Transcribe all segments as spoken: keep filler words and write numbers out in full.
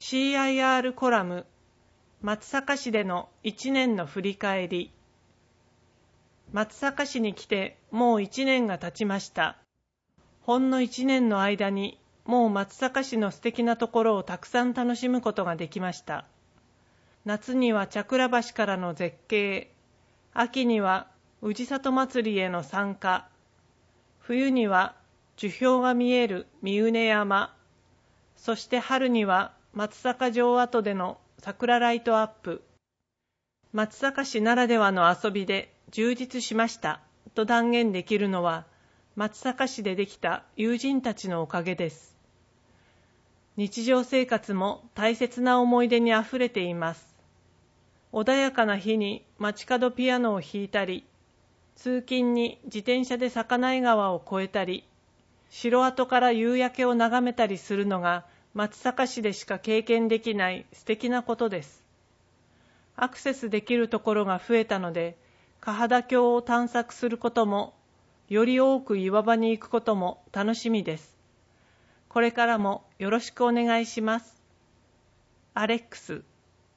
シーアイアール コラム、松阪市でのいちねんの振り返り。松阪市に来てもういちねんが経ちました。ほんのいちねんの間にもう松阪市の素敵なところをたくさん楽しむことができました。夏には茶倉橋からの絶景、秋には宇治里祭りへの参加、冬には樹氷が見える三畝山、そして春には松阪城跡での桜ライトアップ。松阪市ならではの遊びで充実しましたと断言できるのは、松阪市でできた友人たちのおかげです。日常生活も大切な思い出にあふれています。穏やかな日に街角ピアノを弾いたり、通勤に自転車で魚井川を越えたり、城跡から夕焼けを眺めたりするのが松阪市でしか経験できない素敵なことです。アクセスできるところが増えたので、嘉田峡を探索することも、より多く岩場に行くことも楽しみです。これからもよろしくお願いします。アレックス。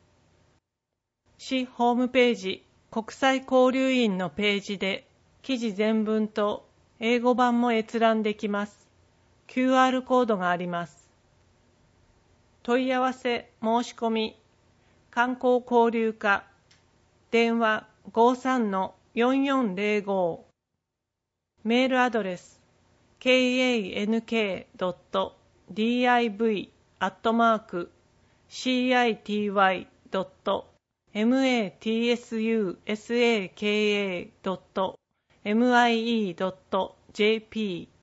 市ホームページ、国際交流員のページで、記事全文と英語版も閲覧できます。キューアール コードがあります。問い合わせ、申し込み、観光交流課、電話 ごーさんのよんよんゼロご、メールアドレス ケーエーエヌケードットディーアイブイ アットマーク シーアイティーワイ ドット マツサカ ドット ミイー ドット ジェーピー